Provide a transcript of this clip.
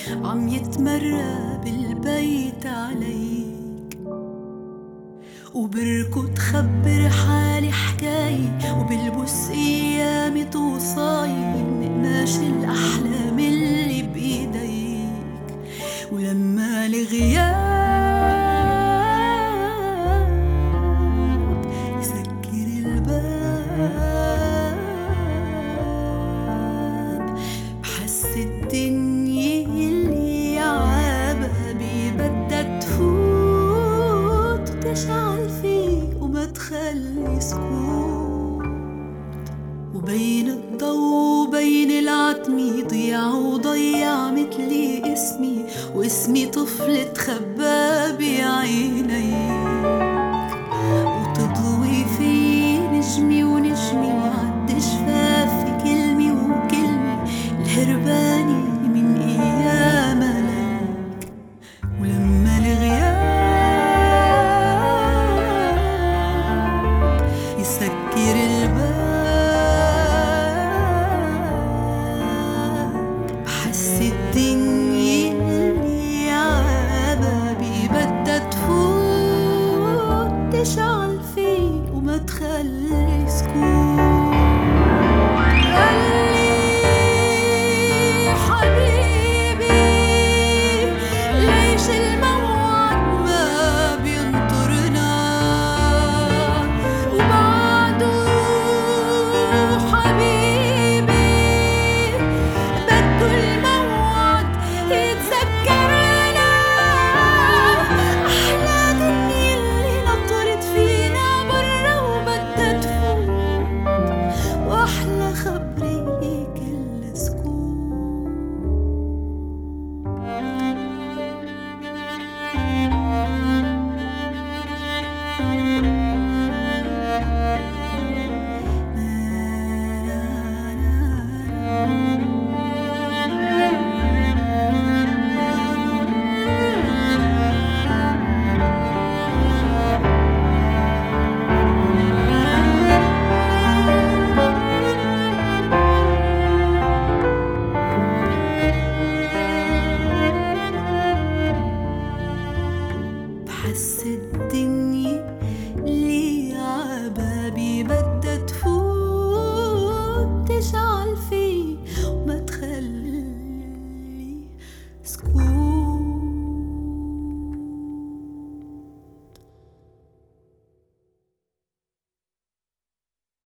عم يتمرى بالبيت عليك، وبركض خبر حالي حكاية، وبلبس ايامي توصاي من قماش الاحلام اللي بايديك. ولما الغياب يسكر الباب، بحس الدنيا اللي عبابي بدها تفوت وتشعل فيه وما تخلي سكوت. وبين الضو وبين العتمة يضيع وضيع مثلي اسمي، واسمي طفل تخبى بعينيك. وتضوي في نجمي ونجمي وعد شفافي كلمة وكلمة الهرباني من ايامك. ولما الغياب يسكر الباب، بحس الدنيا اللي عبابي بدها تفوت تشعل فيه وما تخلي سكوت. قالي حبيبي ليش الموعد ما بينطرنا، وبعده حبيبي بده الموعد يتذكرنا. أحلى دنيا اللي نطرت فينا برا وبدها تفوت، وأحلى خبري كل سكوت. بحس الدنيا اللي عبابي بدها تفوت تشعل فيه وما تخلي سكوت.